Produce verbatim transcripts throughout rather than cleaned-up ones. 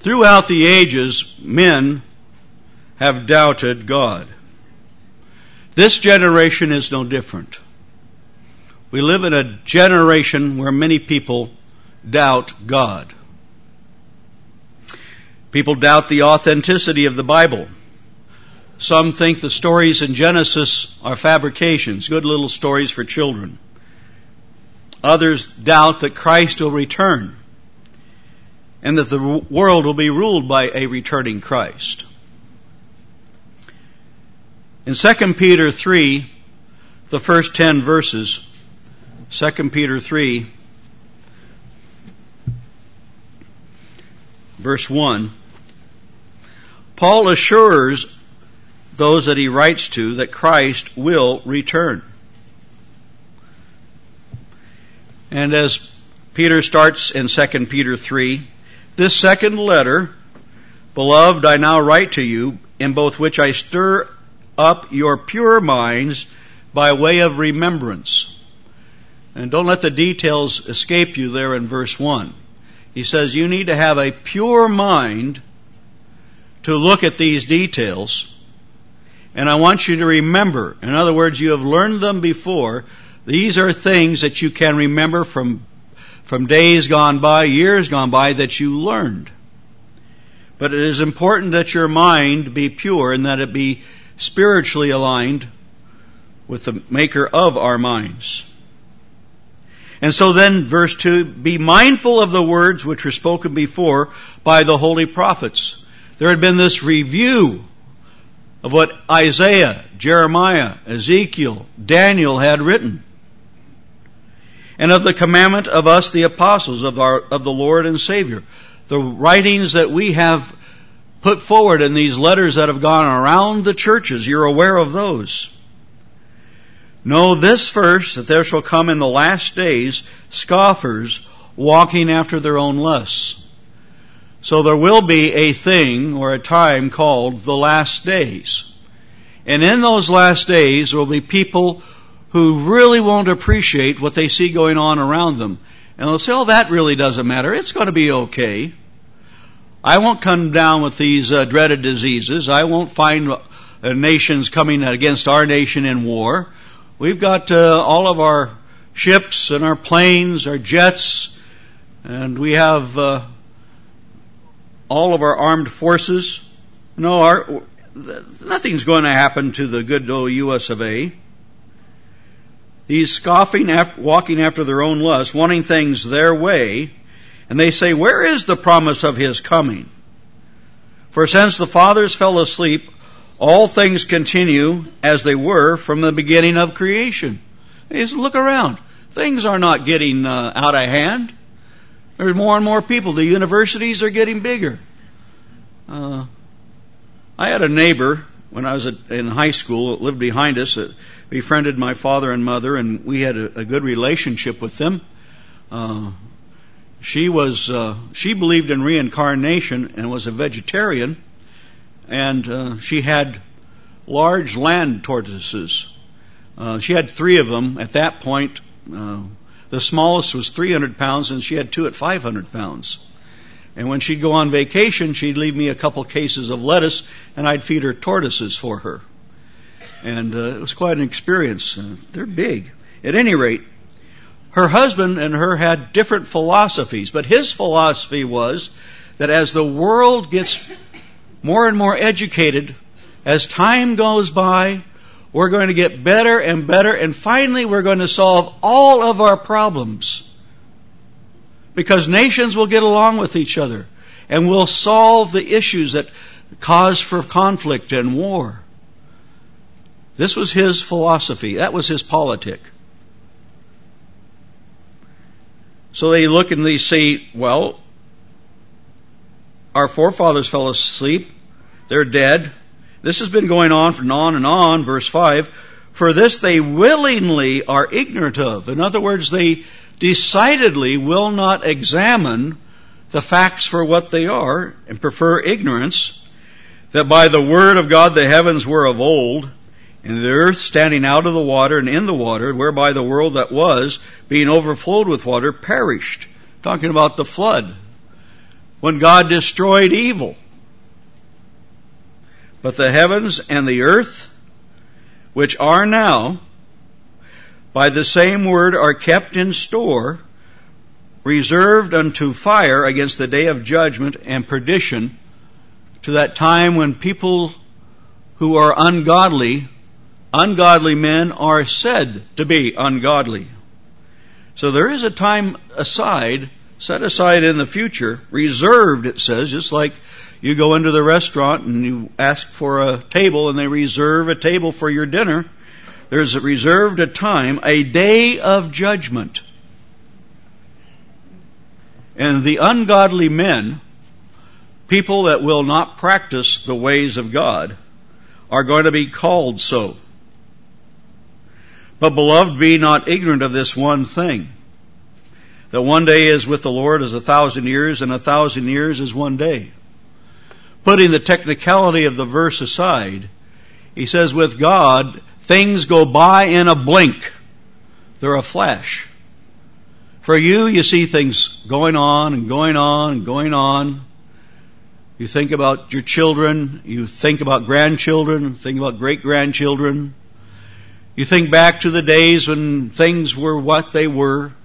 Throughout the ages, men have doubted God. This generation is no different. We live in a generation where many people doubt God. People doubt the authenticity of the Bible. Some think the stories in Genesis are fabrications, good little stories for children. Others doubt that Christ will return and that the world will be ruled by a returning Christ. In Second Peter three, the first ten verses, Second Peter three, verse one, Paul assures those that he writes to that Christ will return. And as Peter starts in Second Peter three, this second letter, beloved, I now write to you, in both which I stir up your pure minds by way of remembrance. And don't let the details escape you there in verse one. He says you need to have a pure mind to look at these details. And I want you to remember. In other words, you have learned them before. These are things that you can remember from, from days gone by, years gone by, that you learned. But it is important that your mind be pure and that it be spiritually aligned with the maker of our minds. And so then, verse two, be mindful of the words which were spoken before by the holy prophets. There had been this review of what Isaiah, Jeremiah, Ezekiel, Daniel had written. And of the commandment of us, the apostles of our, of the Lord and Savior. The writings that we have put forward in these letters that have gone around the churches, you're aware of those. Know this first, that there shall come in the last days scoffers walking after their own lusts. So there will be a thing or a time called the last days. And in those last days there will be people who really won't appreciate what they see going on around them. And they'll say, oh, that really doesn't matter. It's going to be okay. I won't come down with these uh, dreaded diseases. I won't find uh, nations coming against our nation in war. We've got uh, all of our ships and our planes, our jets, and we have uh, all of our armed forces. No, our, nothing's going to happen to the good old U S of A. He's scoffing, after, walking after their own lust, wanting things their way. And they say, where is the promise of his coming? For since the fathers fell asleep, all things continue as they were from the beginning of creation. He says, look around. Things are not getting uh, out of hand. There's more and more people. The universities are getting bigger. Uh, I had a neighbor when I was in high school that lived behind us that befriended my father and mother, and we had a, a good relationship with them. Uh, she was uh, she believed in reincarnation and was a vegetarian, and uh, she had large land tortoises. Uh, she had three of them at that point. Uh, the smallest was three hundred pounds, and she had two at five hundred pounds. And when she'd go on vacation, she'd leave me a couple cases of lettuce, and I'd feed her tortoises for her. And uh, it was quite an experience. Uh, they're big. At any rate, her husband and her had different philosophies, but his philosophy was that as the world gets more and more educated, as time goes by, we're going to get better and better, and finally we're going to solve all of our problems. Because nations will get along with each other, and will solve the issues that cause for conflict and war. This was his philosophy. That was his politic. So they look and they say, well, our forefathers fell asleep. They're dead. This has been going on and on and on. Verse five, for this they willingly are ignorant of. In other words, they decidedly will not examine the facts for what they are and prefer ignorance, that by the word of God the heavens were of old, and the earth standing out of the water and in the water, whereby the world that was, being overflowed with water, perished. Talking about the flood. when God destroyed evil. But the heavens and the earth, which are now, by the same word are kept in store, reserved unto fire against the day of judgment and perdition, to that time when people who are ungodly, ungodly men are said to be ungodly. So there is a time aside, set aside in the future, reserved, it says, just like you go into the restaurant and you ask for a table and they reserve a table for your dinner. There's reserved a time, a day of judgment. And the ungodly men, people that will not practice the ways of God, are going to be called so. But beloved, be not ignorant of this one thing, that one day is with the Lord as a thousand years, and a thousand years is one day. Putting the technicality of the verse aside, he says with God, things go by in a blink. They're a flash. For you, you see things going on and going on and going on. You think about your children. You think about grandchildren. Think about great-grandchildren. You think back to the days when things were what they were.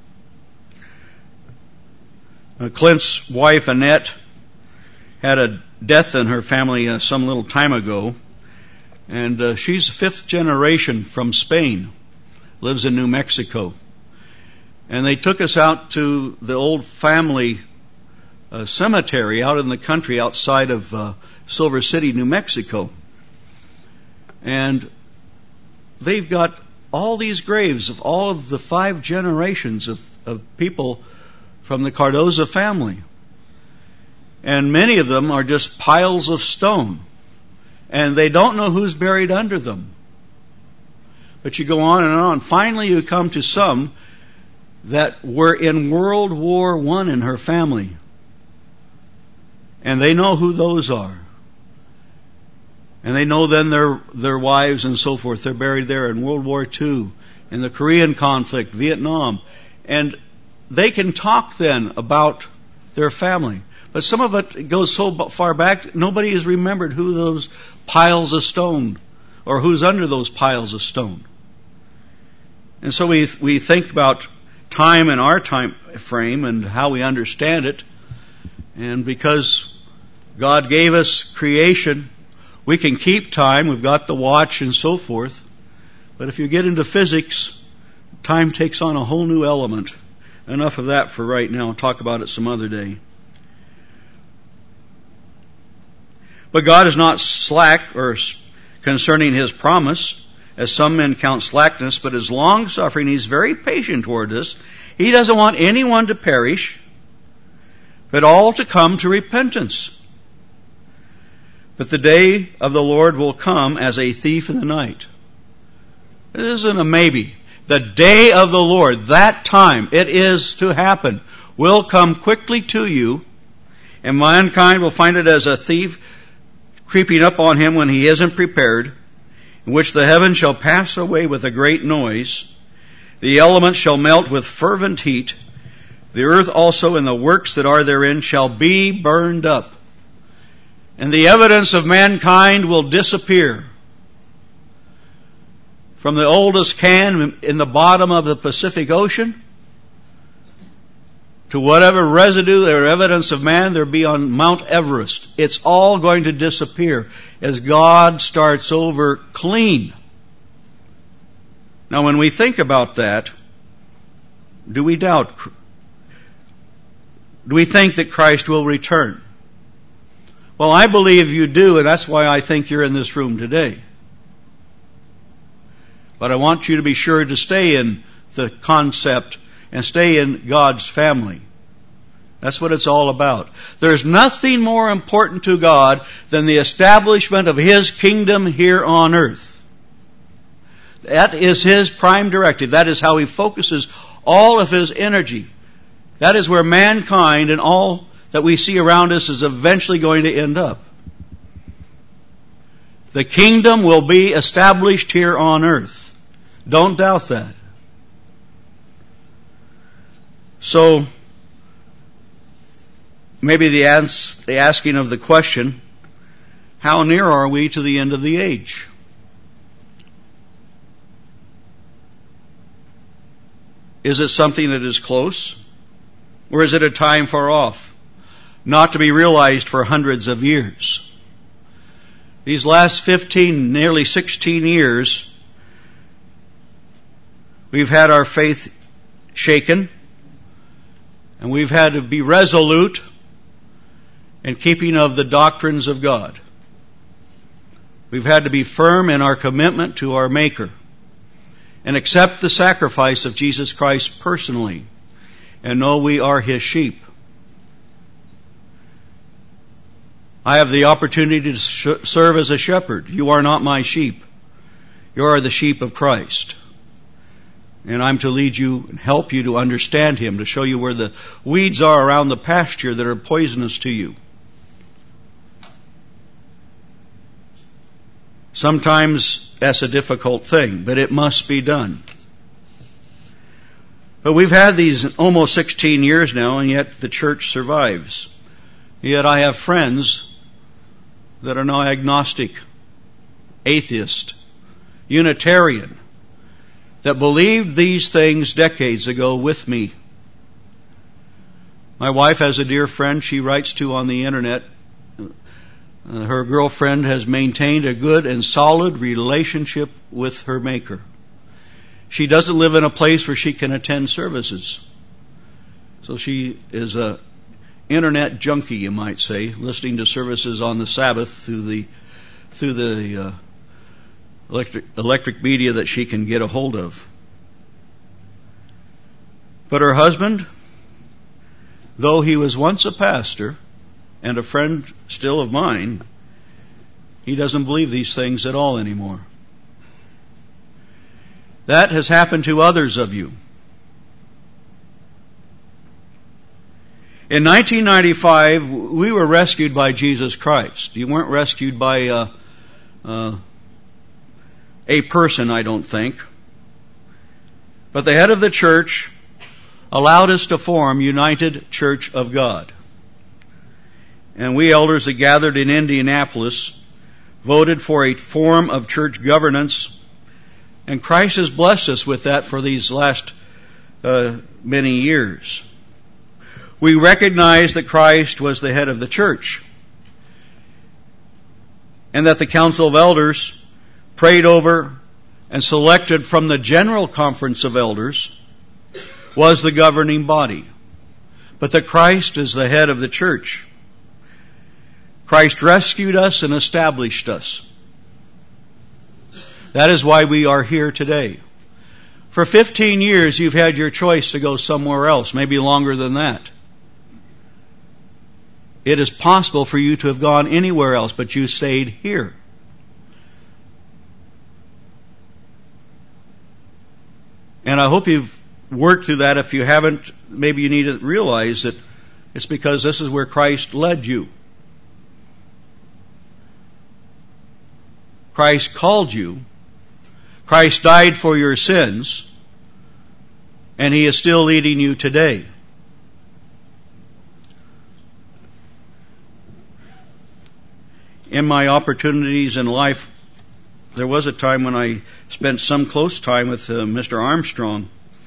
Uh, Clint's wife, Annette, had a death in her family uh, some little time ago. And uh, she's fifth generation from Spain, lives in New Mexico. And they took us out to the old family uh, cemetery out in the country outside of uh, Silver City, New Mexico. And they've got all these graves of all of the five generations of, of people from the Cardoza family. And many of them are just piles of stone. And they don't know who's buried under them. But you go on and on. Finally, you come to some that were in World War One in her family. And they know who those are. And they know then their their wives and so forth. They're buried there in World War Two, in the Korean conflict, Vietnam. And they can talk then about their family. But some of it goes so far back, nobody has remembered who those piles of stone, or who's under those piles of stone. And so we we think about time in our time frame and how we understand it. And because God gave us creation, we can keep time. We've got the watch and so forth. But if you get into physics, time takes on a whole new element. Enough of that for right now. I'll talk about it some other day. But God is not slack or concerning His promise, as some men count slackness, but is long-suffering. He's very patient toward us. He doesn't want anyone to perish, but all to come to repentance. But the day of the Lord will come as a thief in the night. It isn't a maybe. The day of the Lord, that time, it is to happen, will come quickly to you, and mankind will find it as a thief creeping up on him when he isn't prepared, in which the heavens shall pass away with a great noise, the elements shall melt with fervent heat, the earth also and the works that are therein shall be burned up, and the evidence of mankind will disappear. From the oldest can in the bottom of the Pacific Ocean to whatever residue or evidence of man there be on Mount Everest, it's all going to disappear as God starts over clean. Now, when we think about that, do we doubt? Do we think that Christ will return? Well, I believe you do, and that's why I think you're in this room today. But I want you to be sure to stay in the concept and stay in God's family. That's what it's all about. There's nothing more important to God than the establishment of His kingdom here on earth. That is His prime directive. That is how He focuses all of His energy. That is where mankind and all that we see around us is eventually going to end up. The kingdom will be established here on earth. Don't doubt that. So, maybe the, ans- the asking of the question, how near are we to the end of the age? Is it something that is close? Or is it a time far off, not to be realized for hundreds of years? These last fifteen, nearly sixteen years, we've had our faith shaken, and we've had to be resolute in keeping of the doctrines of God. We've had to be firm in our commitment to our Maker and accept the sacrifice of Jesus Christ personally and know we are His sheep. I have the opportunity to sh- serve as a shepherd. You are not my sheep. You are the sheep of Christ. And I'm to lead you and help you to understand Him, to show you where the weeds are around the pasture that are poisonous to you. Sometimes that's a difficult thing, but it must be done. But we've had these almost sixteen years now, and yet the church survives. Yet I have friends that are now agnostic, atheist, Unitarian, that believed these things decades ago with me. My wife has a dear friend she writes to on the internet. Uh, her girlfriend has maintained a good and solid relationship with her Maker. She doesn't live in a place where she can attend services. So she is a internet junkie, you might say, listening to services on the Sabbath through the through the uh, electric electric media that she can get a hold of. But her husband, though he was once a pastor and a friend still of mine, he doesn't believe these things at all anymore. That has happened to others of you. In nineteen ninety-five, we were rescued by Jesus Christ. You weren't rescued by uh, uh, a person, I don't think. But the head of the church allowed us to form United Church of God. And we elders that gathered in Indianapolis voted for a form of church governance, and Christ has blessed us with that for these last uh, many years. We recognize that Christ was the head of the church, and that the Council of Elders prayed over and selected from the General Conference of Elders was the governing body. But that Christ is the head of the church. Christ rescued us and established us. That is why we are here today. For fifteen years, you've had your choice to go somewhere else, maybe longer than that. It is possible for you to have gone anywhere else, but you stayed here. And I hope you've worked through that. If you haven't, maybe you need to realize that it's because this is where Christ led you. Christ called you. Christ died for your sins. And He is still leading you today. In my opportunities in life, there was a time when I spent some close time with uh, Mister Armstrong.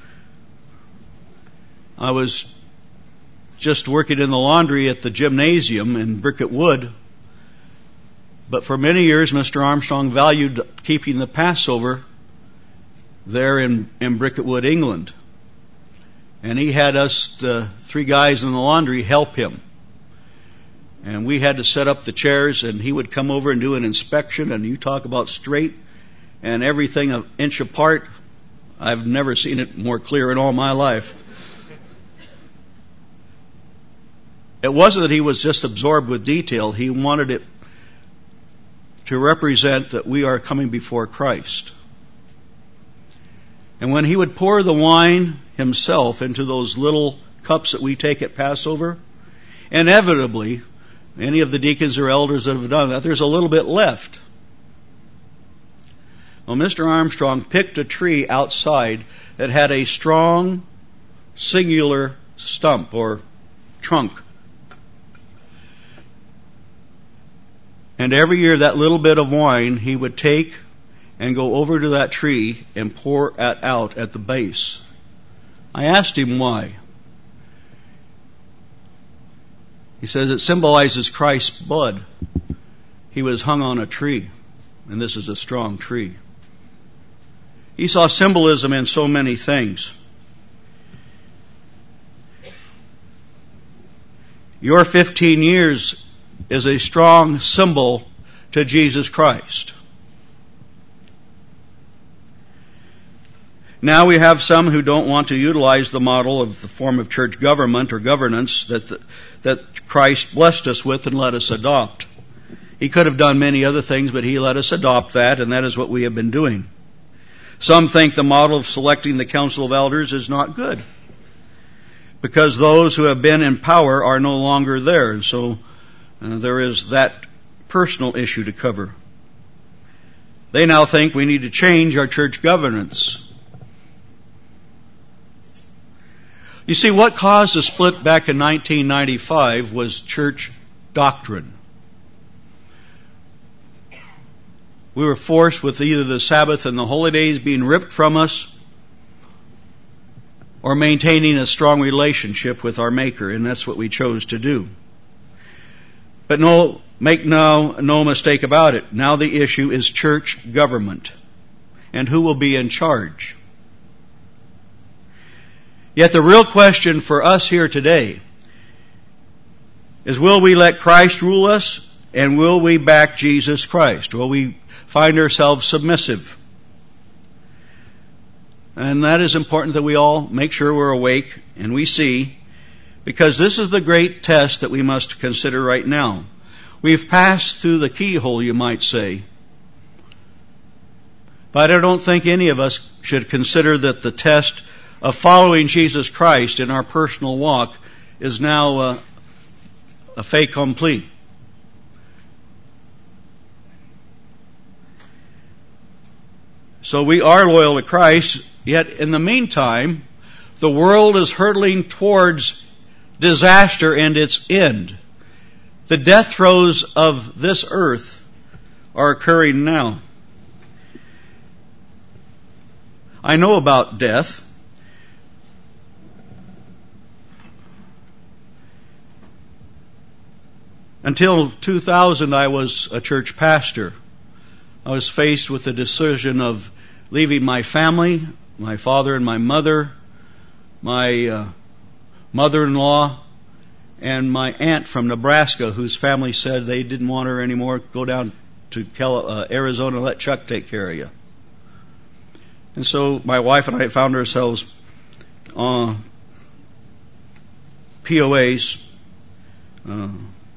I was just working in the laundry at the gymnasium in Bricket Wood. But for many years, Mister Armstrong valued keeping the Passover there in, in Bricket Wood, England. And he had us, the three guys in the laundry, help him. And we had to set up the chairs, and he would come over and do an inspection, and you talk about straight and everything an inch apart. I've never seen it more clear in all my life. It wasn't that he was just absorbed with detail. He wanted it to represent that we are coming before Christ. And when he would pour the wine himself into those little cups that we take at Passover, inevitably, any of the deacons or elders that have done that, there's a little bit left. Well, Mister Armstrong picked a tree outside that had a strong, singular stump or trunk. And every year that little bit of wine he would take and go over to that tree and pour it out at the base. I asked him why. He says it symbolizes Christ's blood. He was hung on a tree, and this is a strong tree. He saw symbolism in so many things. Your fifteen years is a strong symbol to Jesus Christ. Now we have some who don't want to utilize the model of the form of church government or governance that the, that Christ blessed us with and let us adopt. He could have done many other things, but He let us adopt that, and that is what we have been doing. Some think the model of selecting the council of elders is not good, because those who have been in power are no longer there, and so uh, there is that personal issue to cover. They now think we need to change our church governance. You see, what caused the split back in nineteen ninety-five was church doctrine. We were forced with either the Sabbath and the holy days being ripped from us, or maintaining a strong relationship with our Maker, and that's what we chose to do. But no, make no, no mistake about it. Now the issue is church government and who will be in charge. Yet the real question for us here today is, will we let Christ rule us, and will we back Jesus Christ? Will we find ourselves submissive? And that is important that we all make sure we're awake and we see, because this is the great test that we must consider right now. We've passed through the keyhole, you might say. But I don't think any of us should consider that the test of following Jesus Christ in our personal walk is now uh, a fait accompli. So we are loyal to Christ, yet in the meantime, the world is hurtling towards disaster and its end. The death throes of this earth are occurring now. I know about death. Until two thousand, I was a church pastor. I was faced with the decision of leaving my family, my father and my mother, my uh, mother-in-law, and my aunt from Nebraska, whose family said they didn't want her anymore. Go down to Cal- uh, Arizona and let Chuck take care of you. And so my wife and I found ourselves uh, P O As uh,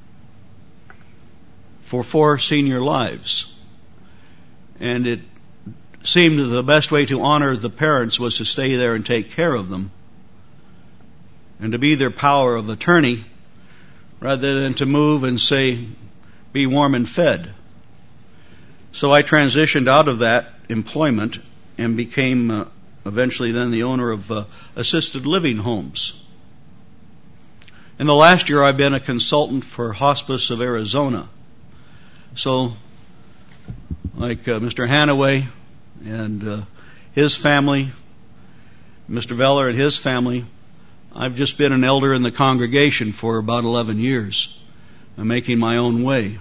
for four senior lives. And it seemed the best way to honor the parents was to stay there and take care of them, and to be their power of attorney, rather than to move and say, be warm and fed. So I transitioned out of that employment and became uh, eventually then the owner of uh, assisted living homes. In the last year, I've been a consultant for Hospice of Arizona. So, like uh, Mister Hanaway and uh, his family, Mister Veller and his family, I've just been an elder in the congregation for about eleven years. I'm making my own way.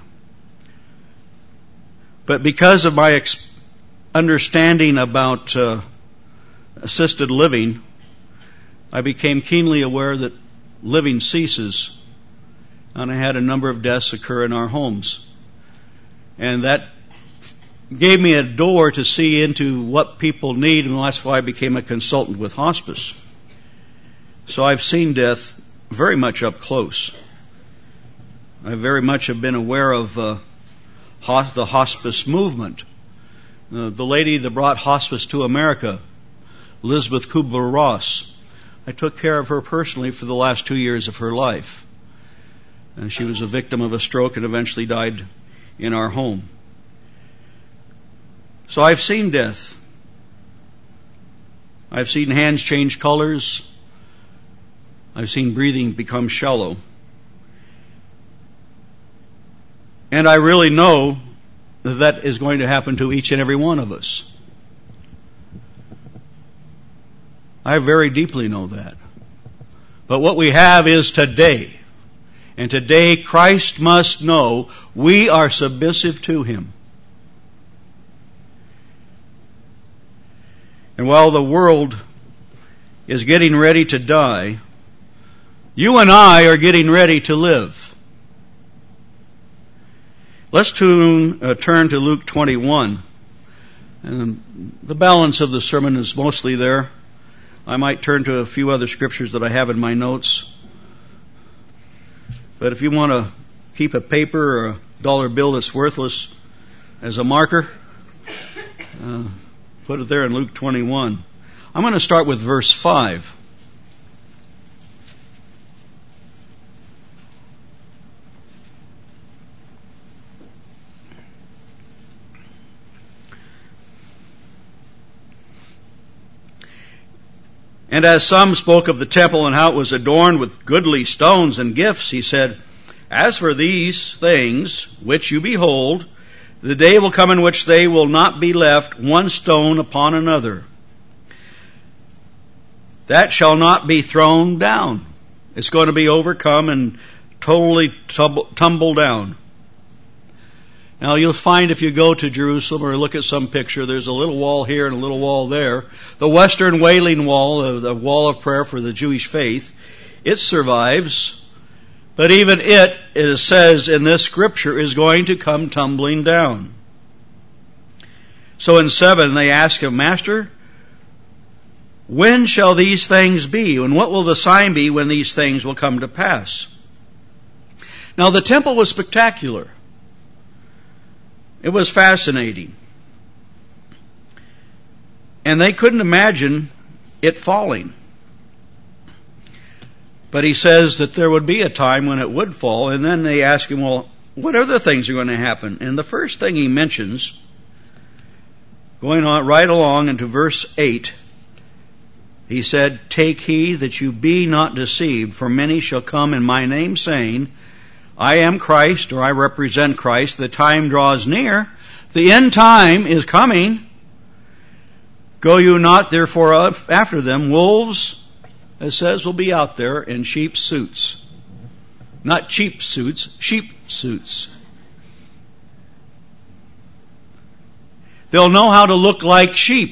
But because of my ex- understanding about uh, assisted living, I became keenly aware that living ceases. And I had a number of deaths occur in our homes. And that gave me a door to see into what people need, and that's why I became a consultant with hospice. So I've seen death very much up close. I very much have been aware of uh, ho- the hospice movement. Uh, the lady that brought hospice to America, Elizabeth Kubler-Ross, I took care of her personally for the last two years of her life. And she was a victim of a stroke and eventually died in our home. So I've seen death. I've seen hands change colors. I've seen breathing become shallow. And I really know that that is going to happen to each and every one of us. I very deeply know that. But what we have is today. And today Christ must know we are submissive to Him. And while the world is getting ready to die, you and I are getting ready to live. Let's tune, uh, turn to Luke twenty-one. And the balance of the sermon is mostly there. I might turn to a few other scriptures that I have in my notes. But if you want to keep a paper or a dollar bill that's worthless as a marker, uh, put it there in Luke twenty-one. I'm going to start with verse five. And as some spoke of the temple and how it was adorned with goodly stones and gifts, he said, As for these things which you behold, the day will come in which they will not be left one stone upon another, that shall not be thrown down. It's going to be overcome and totally tumble, tumble down. Now you'll find if you go to Jerusalem or look at some picture, there's a little wall here and a little wall there. The Western Wailing Wall, the, the wall of prayer for the Jewish faith, it survives. But even it, it says in this scripture, is going to come tumbling down. So in seven, they ask him, Master, when shall these things be? And what will the sign be when these things will come to pass? Now the temple was spectacular. It was fascinating. And they couldn't imagine it falling. But he says that there would be a time when it would fall, and then they ask him, well, what other things are going to happen? And the first thing he mentions, going on right along into verse eight, he said, Take heed that you be not deceived, for many shall come in my name, saying, I am Christ, or I represent Christ. The time draws near. The end time is coming. Go you not therefore after them. Wolves, it says, will be out there in sheep suits. Not cheap suits, sheep suits. They'll know how to look like sheep.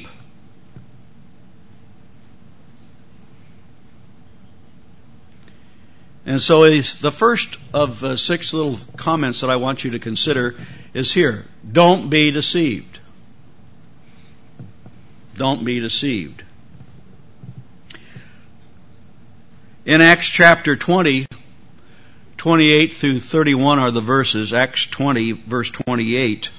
And so the first of uh, six little comments that I want you to consider is here. Don't be deceived. Don't be deceived. In Acts chapter twenty, twenty-eight through thirty-one are the verses. Acts twenty, verse twenty-eight.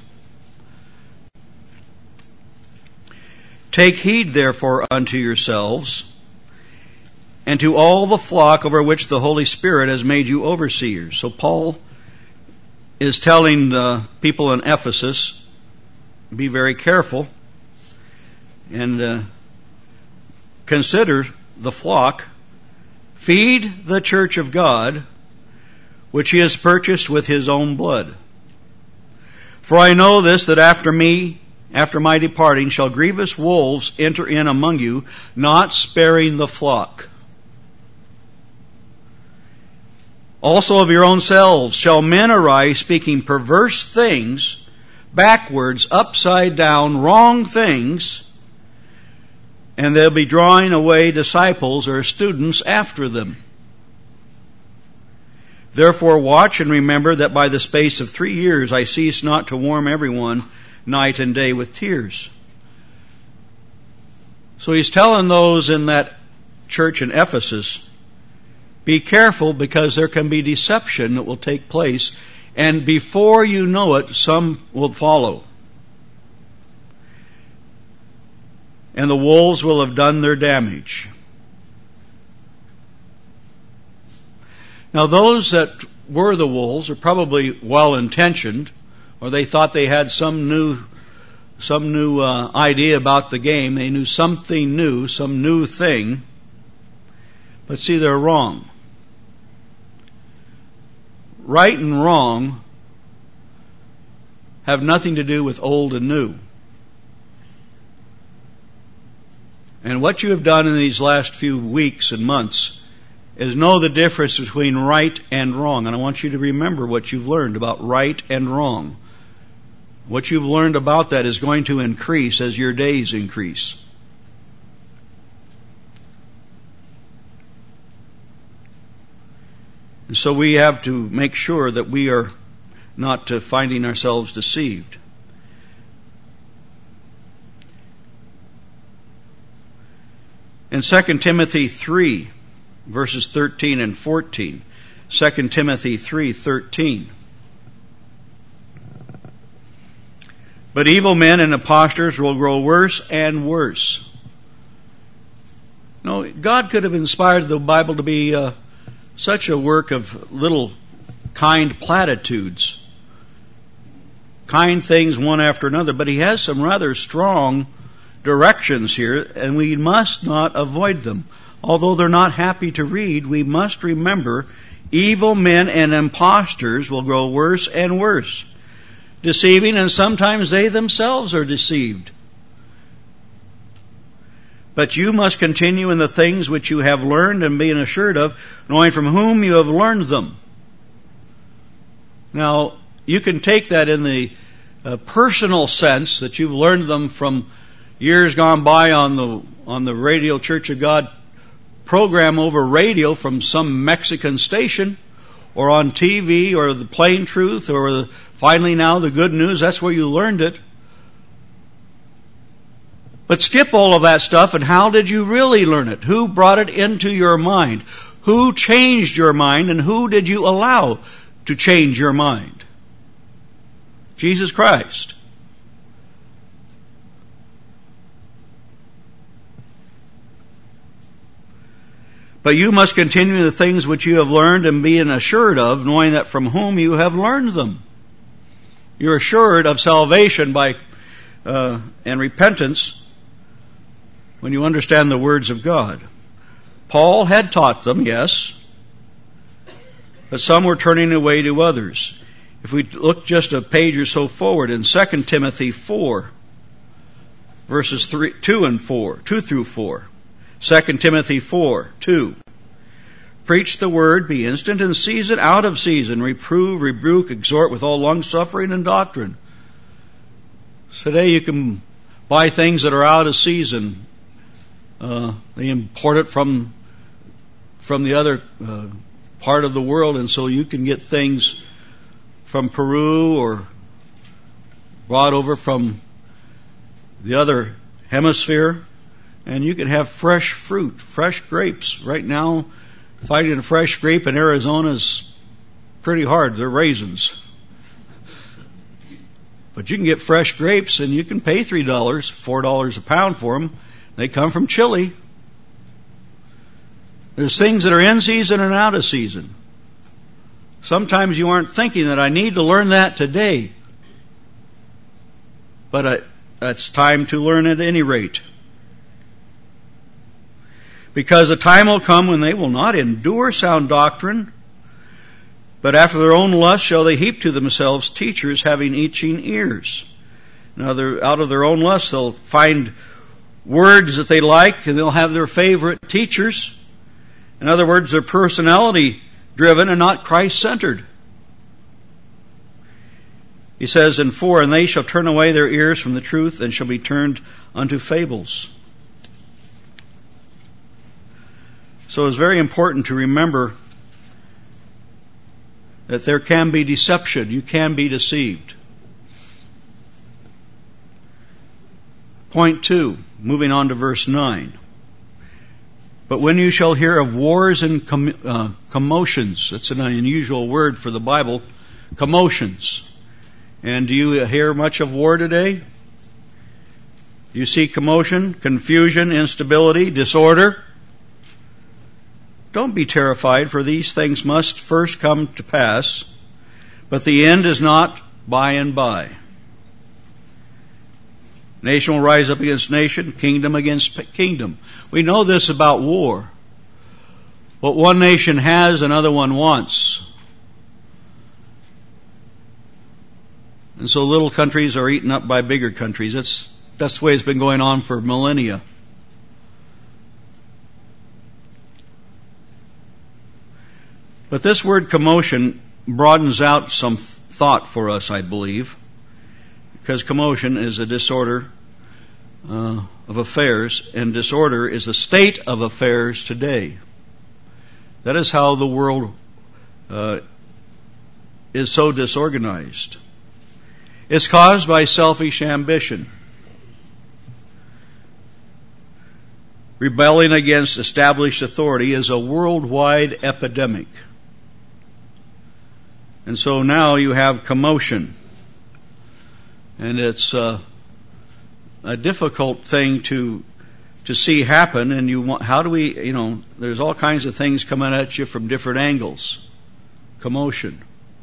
Take heed therefore unto yourselves, and to all the flock over which the Holy Spirit has made you overseers. So Paul is telling uh, people in Ephesus, be very careful and uh, consider the flock. Feed the church of God, which he has purchased with his own blood. For I know this, that after me, after my departing, shall grievous wolves enter in among you, not sparing the flock. Also of your own selves shall men arise, speaking perverse things, backwards, upside down, wrong things, and they'll be drawing away disciples or students after them. Therefore watch and remember that by the space of three years I cease not to warn everyone night and day with tears. So he's telling those in that church in Ephesus, be careful, because there can be deception that will take place, and before you know it, some will follow. And the wolves will have done their damage. Now those that were the wolves are probably well-intentioned, or they thought they had some new some new uh, idea about the game. They knew something new, some new thing. But see, they're wrong. Right and wrong have nothing to do with old and new. And what you have done in these last few weeks and months is know the difference between right and wrong. And I want you to remember what you've learned about right and wrong. What you've learned about that is going to increase as your days increase. And so we have to make sure that we are not uh, finding ourselves deceived. In Second Timothy three, verses thirteen and fourteen, Second Timothy three thirteen. But evil men and impostors will grow worse and worse. No, God could have inspired the Bible to be uh, such a work of little kind platitudes, kind things one after another, but He has some rather strong directions here, and we must not avoid them. Although they're not happy to read, we must remember evil men and impostors will grow worse and worse, deceiving, and sometimes they themselves are deceived. But you must continue in the things which you have learned and being assured of, knowing from whom you have learned them. Now, you can take that in the uh, personal sense, that you've learned them from years gone by on the on the Radio Church of God program over radio from some Mexican station, or on T V, or the Plain Truth, or the, finally now the Good News. That's where you learned it. But skip all of that stuff, and how did you really learn it? Who brought it into your mind? Who changed your mind, and who did you allow to change your mind? Jesus Christ. But you must continue the things which you have learned and be assured of, knowing that from whom you have learned them. You're assured of salvation by uh, and repentance when you understand the words of God. Paul had taught them, yes, but some were turning away to others. If we look just a page or so forward in Second Timothy four, verses three, two and four, two through four. Second Timothy four, two. Preach the word, be instant in season, out of season, reprove, rebuke, exhort with all long-suffering and doctrine. Today you can buy things that are out of season. Uh, they import it from from the other uh, part of the world, and so you can get things from Peru or brought over from the other hemisphere. And you can have fresh fruit, fresh grapes. Right now, finding a fresh grape in Arizona is pretty hard. They're raisins. But you can get fresh grapes, and you can pay three dollars, four dollars a pound for them. They come from Chile. There's things that are in season and out of season. Sometimes you aren't thinking that I need to learn that today. But I, it's time to learn at any rate. Because a time will come when they will not endure sound doctrine, but after their own lust shall they heap to themselves teachers having itching ears. Now, out of their own lust they'll find words that they like, and they'll have their favorite teachers. In other words, they're personality driven and not Christ centered. He says in four, and they shall turn away their ears from the truth and shall be turned unto fables. So it's very important to remember that there can be deception. You can be deceived. Point two, moving on to verse nine. But when you shall hear of wars and com- uh, commotions, that's an unusual word for the Bible, commotions. And do you hear much of war today? Do you see commotion, confusion, instability, disorder? Don't be terrified, for these things must first come to pass, but the end is not by and by. Nation will rise up against nation, kingdom against kingdom. We know this about war. What one nation has, another one wants. And so little countries are eaten up by bigger countries. That's, that's the way it's been going on for millennia. But this word commotion broadens out some thought for us, I believe, because commotion is a disorder uh, of affairs, and disorder is a state of affairs today. That is how the world uh, is so disorganized. It's caused by selfish ambition. Rebelling against established authority is a worldwide epidemic. And so now you have commotion. And it's uh, a difficult thing to to see happen. And you want, how do we, you know, there's all kinds of things coming at you from different angles. Commotion.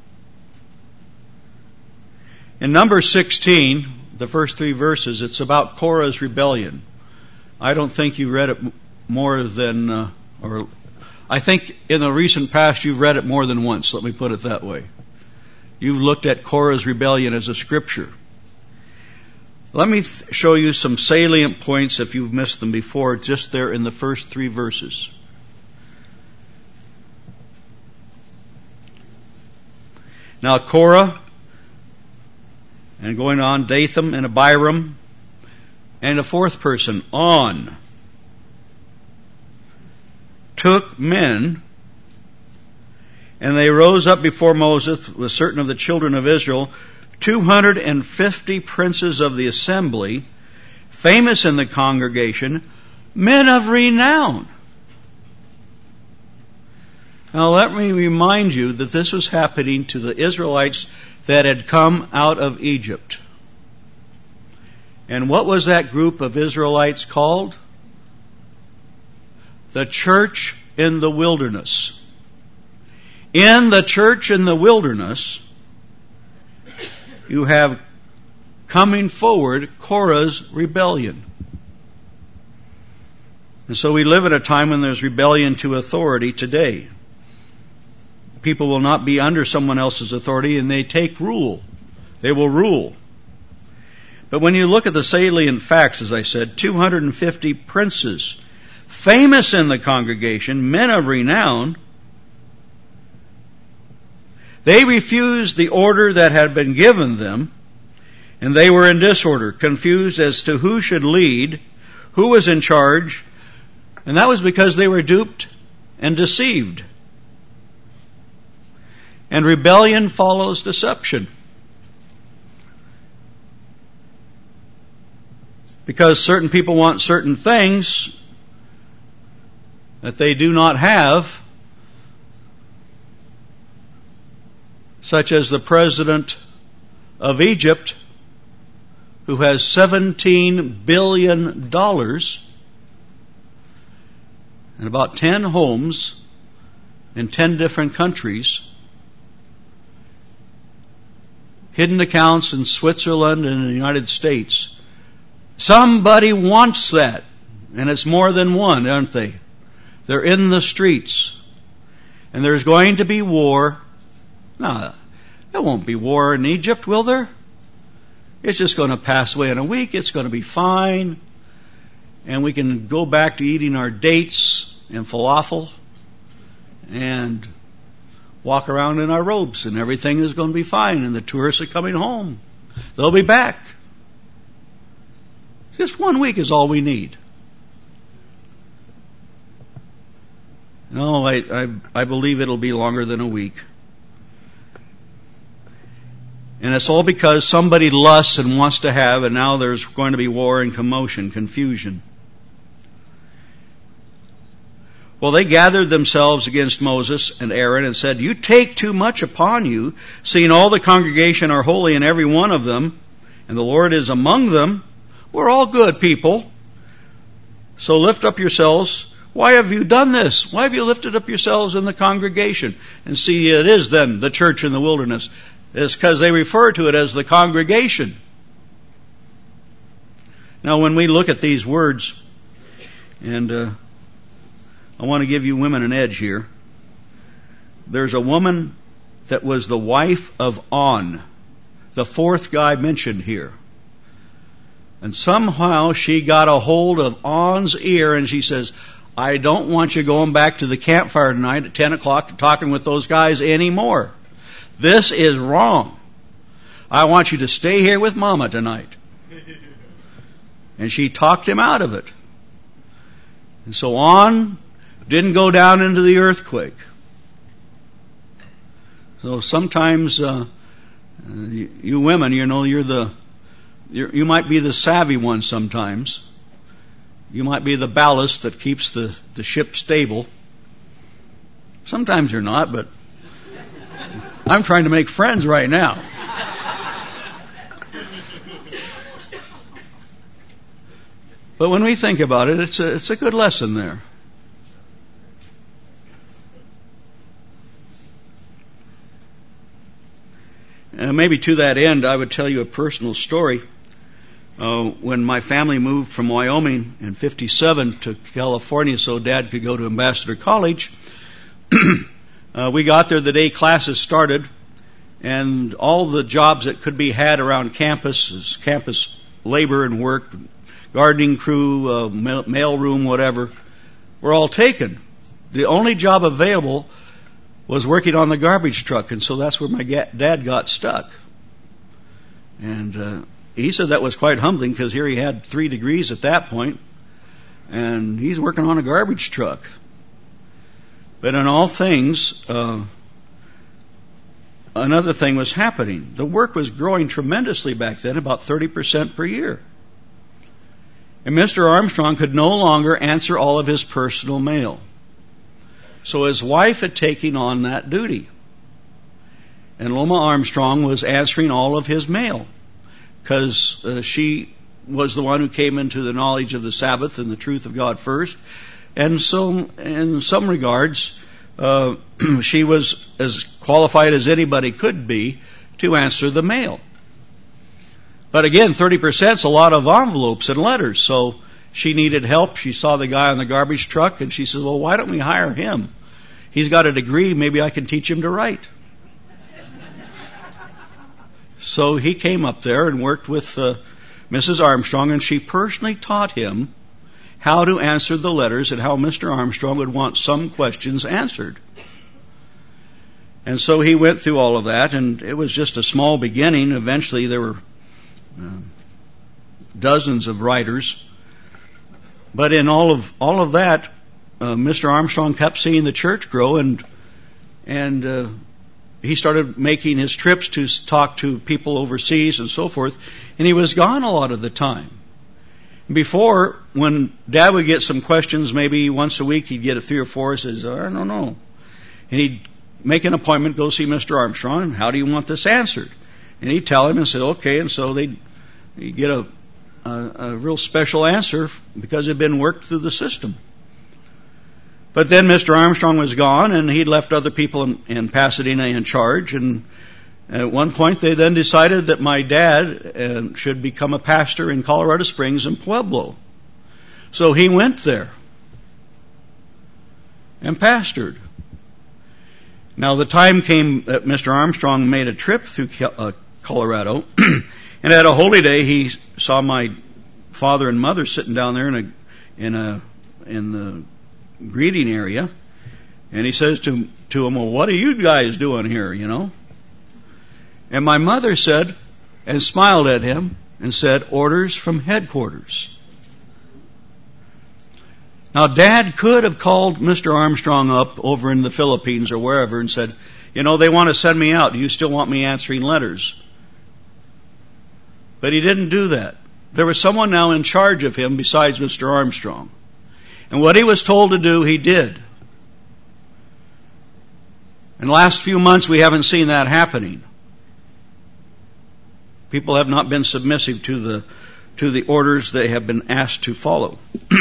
In Numbers sixteen, the first three verses, it's about Korah's rebellion. I don't think you read it more than, uh, or I think in the recent past you've read it more than once, let me put it that way. You've looked at Korah's rebellion as a scripture. Let me th- show you some salient points if you've missed them before, just there in the first three verses. Now Korah, and going on, Dathan and Abiram, and a fourth person, On, took men, and they rose up before Moses with certain of the children of Israel, two hundred fifty princes of the assembly, famous in the congregation, men of renown. Now let me remind you that this was happening to the Israelites that had come out of Egypt. And what was that group of Israelites called? The church in the wilderness. In the church in the wilderness, you have coming forward Korah's rebellion. And so we live in a time when there's rebellion to authority today. People will not be under someone else's authority, and they take rule. They will rule. But when you look at the salient facts, as I said, two hundred fifty princes, famous in the congregation, men of renown, they refused the order that had been given them, and they were in disorder, confused as to who should lead, who was in charge, and that was because they were duped and deceived. And rebellion follows deception. Because certain people want certain things that they do not have, such as the president of Egypt, who has seventeen billion dollars and about ten homes in ten different countries, hidden accounts in Switzerland and the United States. Somebody wants that. And it's more than one, aren't they? They're in the streets. And there's going to be war. No, there won't be war in Egypt, will there? It's just going to pass away in a week. It's going to be fine. And we can go back to eating our dates and falafel and walk around in our robes, and everything is going to be fine, and the tourists are coming home. They'll be back. Just one week is all we need. No, I, I, I believe it'll be longer than a week. And it's all because somebody lusts and wants to have, and now there's going to be war and commotion, confusion. Well, they gathered themselves against Moses and Aaron and said, "You take too much upon you, seeing all the congregation are holy and every one of them, and the Lord is among them. We're all good people. So lift up yourselves. Why have you done this? Why have you lifted up yourselves in the congregation?" And see, it is then the church in the wilderness. It's because they refer to it as the congregation. Now, when we look at these words, and uh, I want to give you women an edge here. There's a woman that was the wife of On, the fourth guy mentioned here. And somehow she got a hold of On's ear, and she says, I don't want you going back to the campfire tonight at ten o'clock talking with those guys anymore. This is wrong. I want you to stay here with Mama tonight. And she talked him out of it. And so On didn't go down into the earthquake. So sometimes uh, you, you women, you know, you're the you're, you might be the savvy one sometimes. You might be the ballast that keeps the, the ship stable. Sometimes you're not, but I'm trying to make friends right now. But when we think about it, it's a, it's a good lesson there. And maybe to that end, I would tell you a personal story. Uh, when my family moved from Wyoming in fifty-seven to California so Dad could go to Ambassador College, uh, we got there the day classes started, and all the jobs that could be had around campus, campus labor and work, gardening crew, uh, mail room, whatever, were all taken. The only job available was working on the garbage truck, and so that's where my dad got stuck. And uh, he said that was quite humbling, because here he had three degrees at that point, and he's working on a garbage truck. But in all things, uh, another thing was happening. The work was growing tremendously back then, about thirty percent per year. And Mister Armstrong could no longer answer all of his personal mail. So his wife had taken on that duty. And Loma Armstrong was answering all of his mail, because uh, she was the one who came into the knowledge of the Sabbath and the truth of God first. And so, in some regards, uh, she was as qualified as anybody could be to answer the mail. But again, thirty percent is a lot of envelopes and letters, so she needed help. She saw the guy on the garbage truck, and she said, well, why don't we hire him? He's got a degree, maybe I can teach him to write. So he came up there and worked with uh, Missus Armstrong, and she personally taught him how to answer the letters and how Mister Armstrong would want some questions answered. And so he went through all of that, and it was just a small beginning. Eventually there were uh, dozens of writers. But in all of all of that, uh, Mister Armstrong kept seeing the church grow, and and uh, he started making his trips to talk to people overseas and so forth, and he was gone a lot of the time. Before, when Dad would get some questions, maybe once a week he'd get a three or four, he says, I don't know. And he'd make an appointment, go see Mister Armstrong, how do you want this answered? And he'd tell him and say, okay, and so they'd, they'd get a, a, a real special answer because it had been worked through the system. But then Mister Armstrong was gone, and he'd left other people in, in Pasadena in charge. And at one point, they then decided that my dad uh, should become a pastor in Colorado Springs and Pueblo. So he went there and pastored. Now, the time came that Mister Armstrong made a trip through uh, Colorado, and at a holy day, he saw my father and mother sitting down there in a in a in the greeting area, and he says to to them, well, what are you guys doing here, you know? And my mother said, and smiled at him, and said, orders from headquarters. Now, Dad could have called Mister Armstrong up over in the Philippines or wherever and said, you know, they want to send me out. Do you still want me answering letters? But he didn't do that. There was someone now in charge of him besides Mister Armstrong. And what he was told to do, he did. In the last few months, we haven't seen that happening. People have not been submissive to the to the orders they have been asked to follow.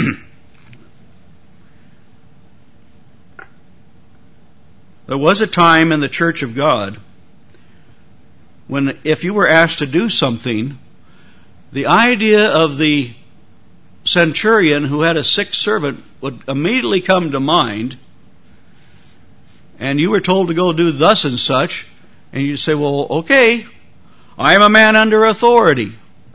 There was a time in the Church of God when if you were asked to do something, the idea of the centurion who had a sick servant would immediately come to mind, and you were told to go do thus and such, and you'd say, well, okay, I am a man under authority.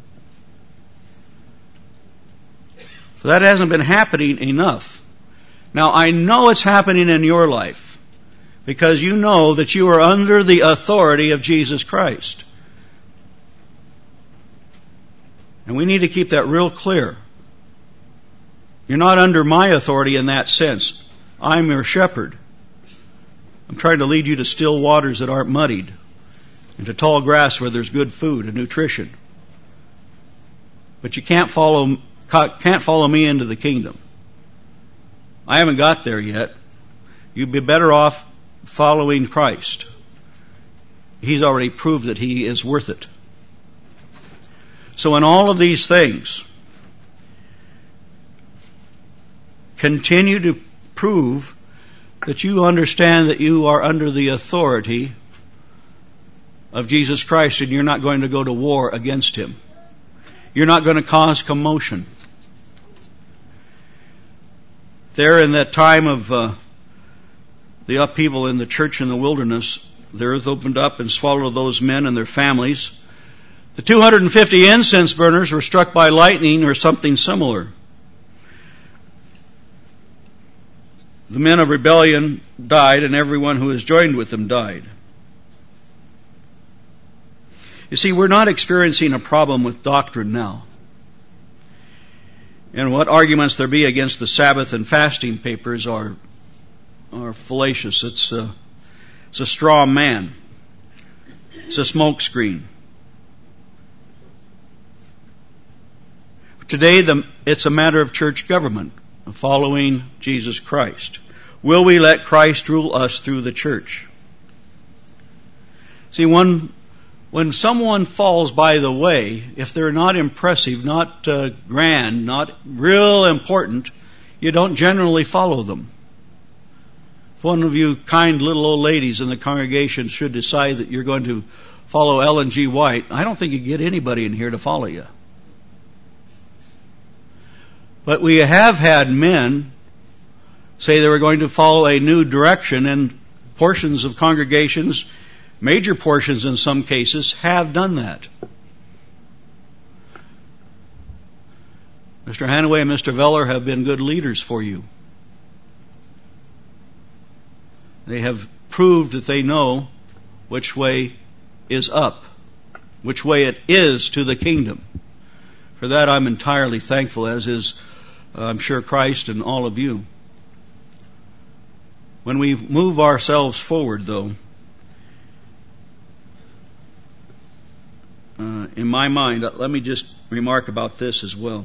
So that hasn't been happening enough. Now, I know it's happening in your life because you know that you are under the authority of Jesus Christ. And we need to keep that real clear. You're not under my authority in that sense. I'm your shepherd. I'm trying to lead you to still waters that aren't muddied and to tall grass where there's good food and nutrition. But you can't follow can't follow me into the kingdom. I haven't got there yet. You'd be better off following Christ. He's already proved that He is worth it. So in all of these things, continue to prove that you understand that you are under the authority of Jesus Christ and you're not going to go to war against Him. You're not going to cause commotion. There in that time of uh, the upheaval in the church in the wilderness, the earth opened up and swallowed those men and their families. The two hundred fifty incense burners were struck by lightning or something similar. The men of rebellion died, and everyone who was joined with them died. You see, we're not experiencing a problem with doctrine now. And what arguments there be against the Sabbath and fasting papers are are fallacious. It's a, it's a straw man. It's a smokescreen. Today, the, it's a matter of church government, of following Jesus Christ. Will we let Christ rule us through the church? See, when, when someone falls by the way, if they're not impressive, not uh, grand, not real important, you don't generally follow them. If one of you kind little old ladies in the congregation should decide that you're going to follow Ellen G. White, I don't think you get anybody in here to follow you. But we have had men say they were going to follow a new direction, and portions of congregations, major portions in some cases, have done that. Mister Hanaway and Mister Veller have been good leaders for you. They have proved that they know which way is up, which way it is to the kingdom. For that I'm entirely thankful, as is, uh, I'm sure, Christ and all of you. When we move ourselves forward, though, uh, in my mind, let me just remark about this as well.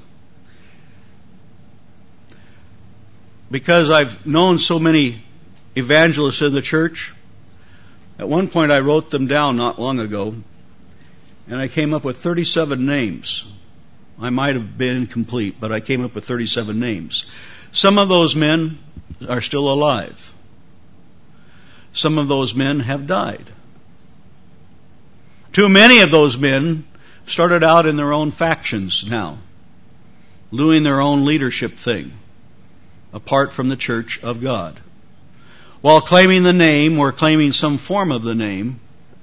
Because I've known so many evangelists in the church, at one point I wrote them down not long ago, and I came up with thirty-seven names. I might have been incomplete, but I came up with thirty-seven names. Some of those men are still alive. Some of those men have died. Too many of those men started out in their own factions now, doing their own leadership thing, apart from the church of God. While claiming the name or claiming some form of the name,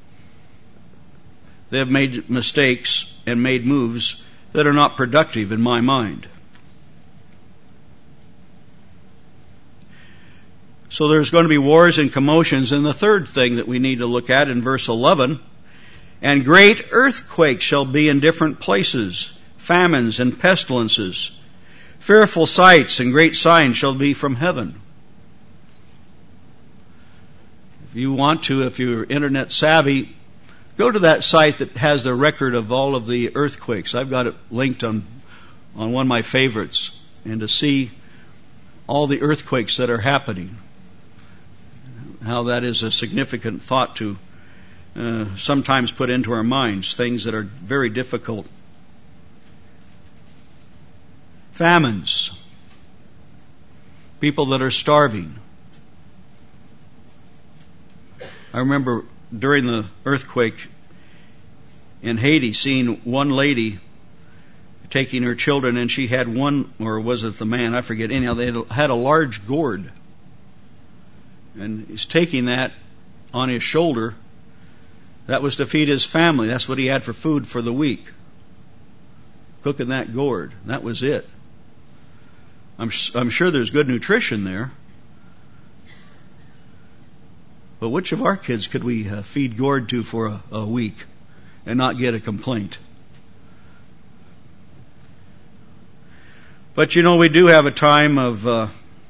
they have made mistakes and made moves that are not productive in my mind. So there's going to be wars and commotions. And the third thing that we need to look at in verse eleven, and great earthquakes shall be in different places, famines and pestilences. Fearful sights and great signs shall be from heaven. If you want to, if you're internet savvy, go to that site that has the record of all of the earthquakes. I've got it linked on, on one of my favorites. And to see all the earthquakes that are happening, how that is a significant thought to uh, sometimes put into our minds, things that are very difficult. Famines. People that are starving. I remember during the earthquake in Haiti seeing one lady taking her children, and she had one, or was it the man, I forget, anyhow, they had a large gourd. And he's taking that on his shoulder, That was to feed his family. That's what he had for food for the week. Cooking that gourd. That was it. I'm, I'm sure there's good nutrition there. But which of our kids could we uh, feed gourd to for a, a week and not get a complaint? But you know, we do have a time of uh,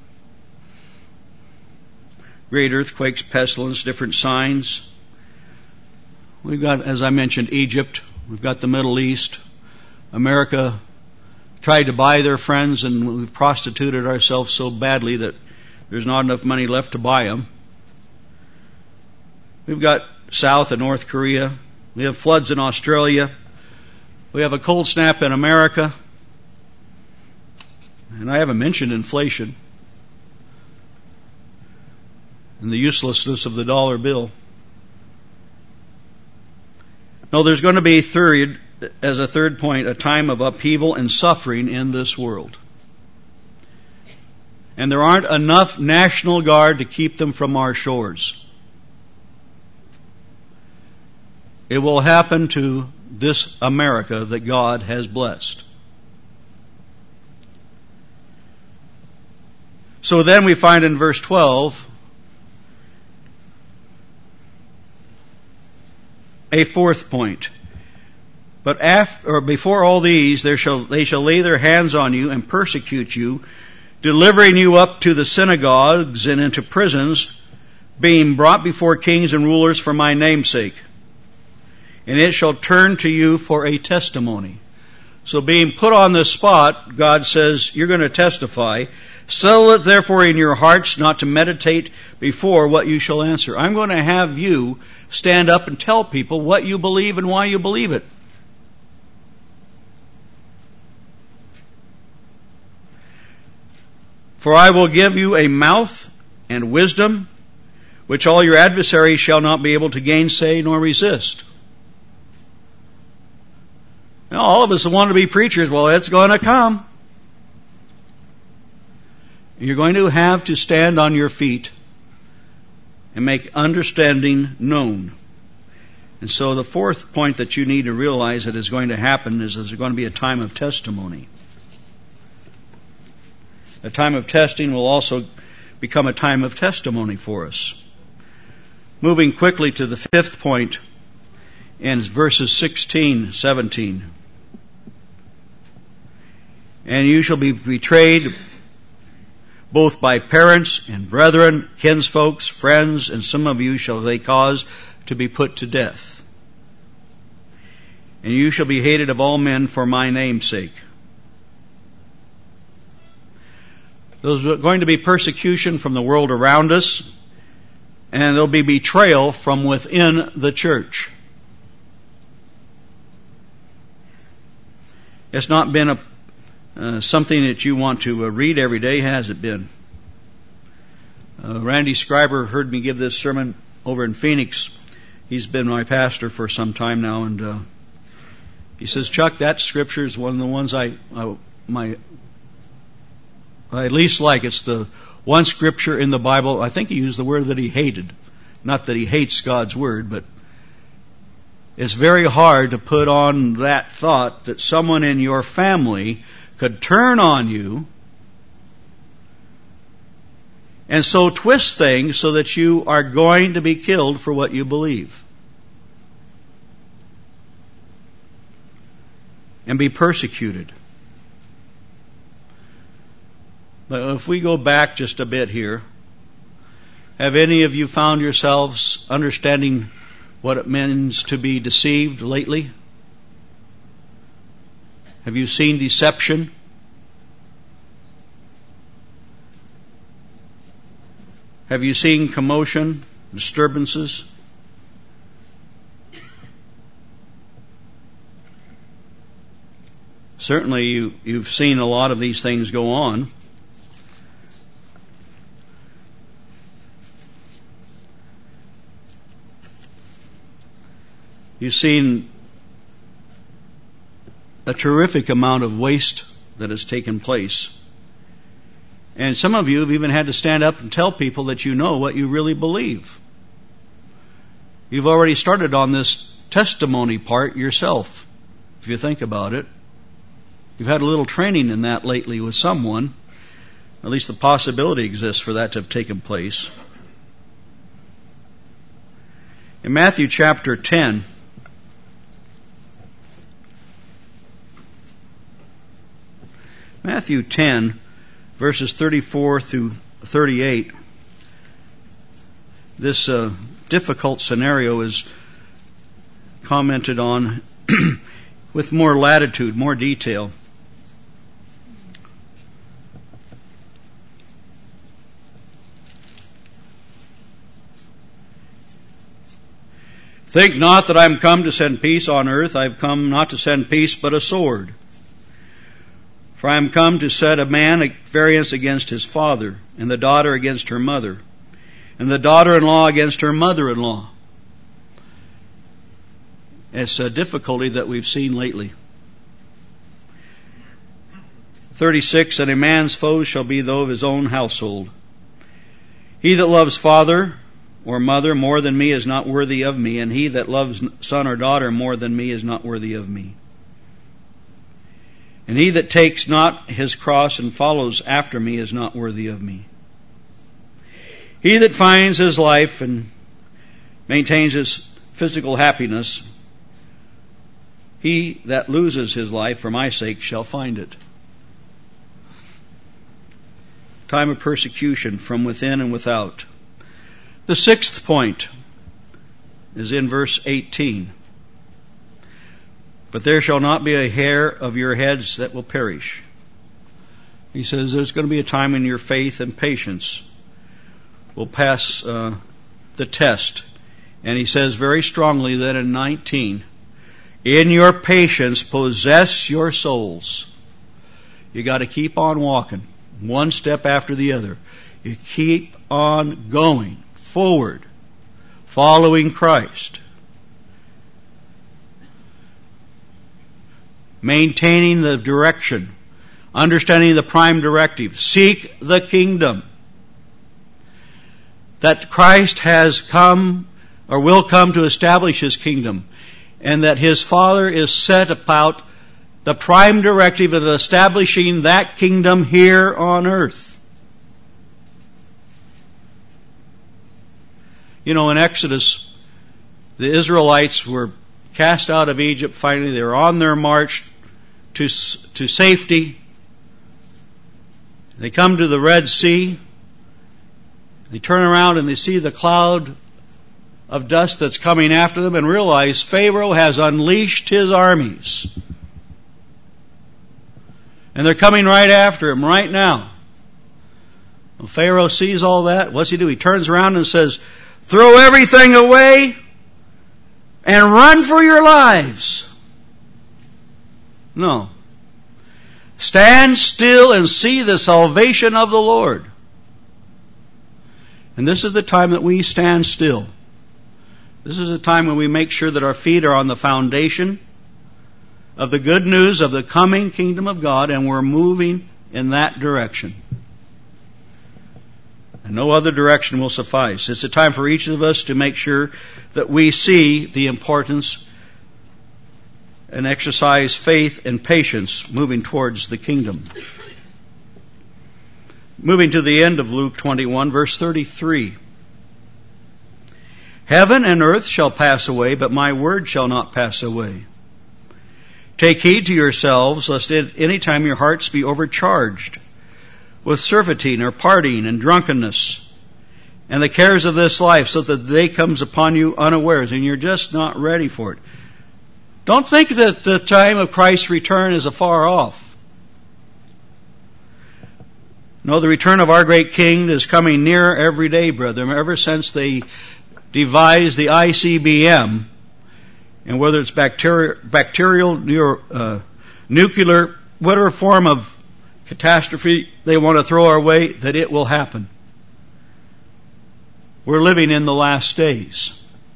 great earthquakes, pestilence, different signs. We've got, as I mentioned, Egypt. We've got the Middle East. America tried to buy their friends, and we've prostituted ourselves so badly that there's not enough money left to buy them. We've got South and North Korea. We have floods in Australia. We have a cold snap in America. And I haven't mentioned inflation and the uselessness of the dollar bill. No, there's going to be third, as a third point, a time of upheaval and suffering in this world. And there aren't enough National Guard to keep them from our shores. It will happen to this America that God has blessed. So then we find in verse twelve a fourth point. But after, or before all these, there shall, they shall lay their hands on you and persecute you, delivering you up to the synagogues and into prisons, being brought before kings and rulers for my name's sake. And it shall turn to you for a testimony. So being put on the spot, God says, you're going to testify. Settle it therefore in your hearts not to meditate before what you shall answer. I'm going to have you stand up and tell people what you believe and why you believe it. For I will give you a mouth and wisdom, which all your adversaries shall not be able to gainsay nor resist. Now, all of us want to be preachers. Well, it's going to come. You're going to have to stand on your feet and make understanding known. And so the fourth point that you need to realize that is going to happen is there's going to be a time of testimony. A time of testing will also become a time of testimony for us. Moving quickly to the fifth point in verses sixteen, seventeen. And you shall be betrayed both by parents and brethren, kinsfolks, friends, and some of you shall they cause to be put to death. And you shall be hated of all men for my name's sake. There's going to be persecution from the world around us, and there'll be betrayal from within the church. It's not been a uh, something that you want to uh, read every day, has it been? Uh, Randy Scriber heard me give this sermon over in Phoenix. He's been my pastor for some time now, and uh, he says, Chuck, that scripture is one of the ones I, I my I least like. It's the one scripture in the Bible. I think he used the word that he hated. Not that he hates God's word, but it's very hard to put on that thought that someone in your family could turn on you and so twist things so that you are going to be killed for what you believe and be persecuted. But if we go back just a bit here, have any of you found yourselves understanding what it means to be deceived lately? Have you seen deception? Have you seen commotion, disturbances? Certainly you, you've seen a lot of these things go on. You've seen a terrific amount of waste that has taken place. And some of you have even had to stand up and tell people that you know what you really believe. You've already started on this testimony part yourself, if you think about it. You've had a little training in that lately with someone. At least the possibility exists for that to have taken place. In Matthew chapter ten, Matthew ten, verses thirty-four through thirty-eight, this uh, difficult scenario is commented on with more latitude, more detail. Think not that I am come to send peace on earth. I have come not to send peace, but a sword. For I am come to set a man at variance against his father, and the daughter against her mother, and the daughter-in-law against her mother-in-law. It's a difficulty that we've seen lately. thirty-six, and a man's foes shall be those of his own household. He that loves father or mother more than me is not worthy of me, and he that loves son or daughter more than me is not worthy of me. And he that takes not his cross and follows after me is not worthy of me. He that finds his life and maintains his physical happiness, he that loses his life for my sake shall find it. Time of persecution from within and without. The sixth point is in verse eighteen. But there shall not be a hair of your heads that will perish. He says there's going to be a time when your faith and patience will pass uh, the test. And he says very strongly that in nineteen, in your patience possess your souls. You got to keep on walking, one step after the other. You keep on going forward, following Christ. Maintaining the direction, understanding the prime directive. Seek the kingdom. That Christ has come or will come to establish His kingdom, and that His Father is set about the prime directive of establishing that kingdom here on earth. You know, in Exodus, the Israelites were cast out of Egypt finally. They were on their march to, to safety. They come to the Red Sea. They turn around and they see the cloud of dust that's coming after them and realize Pharaoh has unleashed his armies. And they're coming right after him right now. When Pharaoh sees all that, what's he do? He turns around and says, throw everything away and run for your lives. No. Stand still and see the salvation of the Lord. And this is the time that we stand still. This is a time when we make sure that our feet are on the foundation of the good news of the coming kingdom of God, and we're moving in that direction. And no other direction will suffice. It's a time for each of us to make sure that we see the importance and exercise faith and patience moving towards the kingdom. Moving to the end of Luke twenty-one, verse thirty-three. Heaven and earth shall pass away, but my word shall not pass away. Take heed to yourselves, lest at any time your hearts be overcharged with surfeiting or partying and drunkenness and the cares of this life, so that the day comes upon you unawares and you're just not ready for it. Don't think that the time of Christ's return is afar off. No, the return of our great King is coming nearer every day, brethren. Ever since they devised the I C B M, and whether it's bacterial, bacterial neuro, uh, nuclear, whatever form of catastrophe they want to throw our way, that it will happen. We're living in the last days.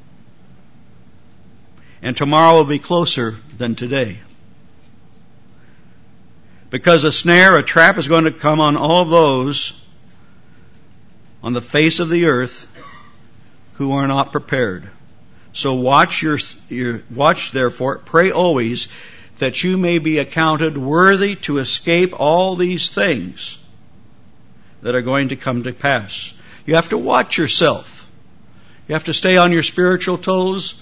And tomorrow will be closer than today. Because a snare, a trap is going to come on all of those on the face of the earth who are not prepared. So watch your, your watch therefore, pray always, that you may be accounted worthy to escape all these things that are going to come to pass. You have to watch yourself. You have to stay on your spiritual toes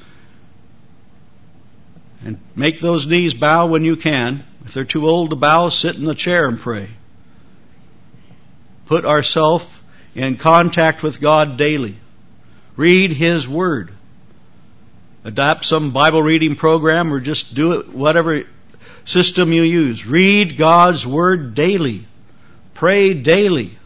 and make those knees bow when you can. If they're too old to bow, sit in the chair and pray. Put ourselves in contact with God daily. Read His Word. Adapt some Bible reading program or just do it whatever system you use. Read God's Word daily. Pray daily.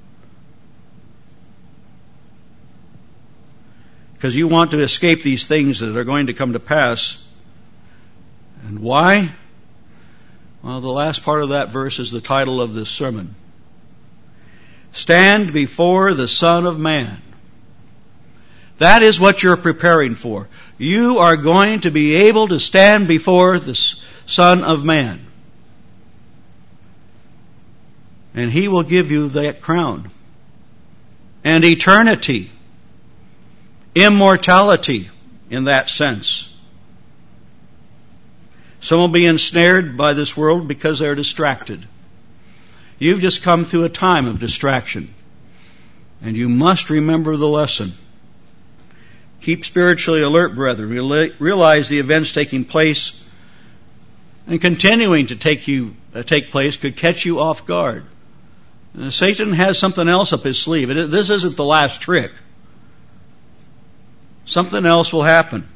Because you want to escape these things that are going to come to pass. And why? Well, the last part of that verse is the title of this sermon. Stand before the Son of Man. That is what you're preparing for. You are going to be able to stand before the Son of Man. And He will give you that crown. And eternity. Immortality in that sense. Some will be ensnared by this world because they're distracted. You've just come through a time of distraction. And you must remember the lesson. Keep spiritually alert, brethren. Realize the events taking place and continuing to take you uh, take place could catch you off guard. Uh, Satan has something else up his sleeve. It, this isn't the last trick. Something else will happen.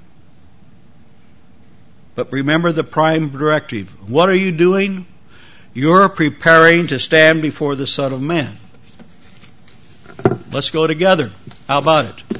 But remember the prime directive. What are you doing? You're preparing to stand before the Son of Man. Let's go together. How about it?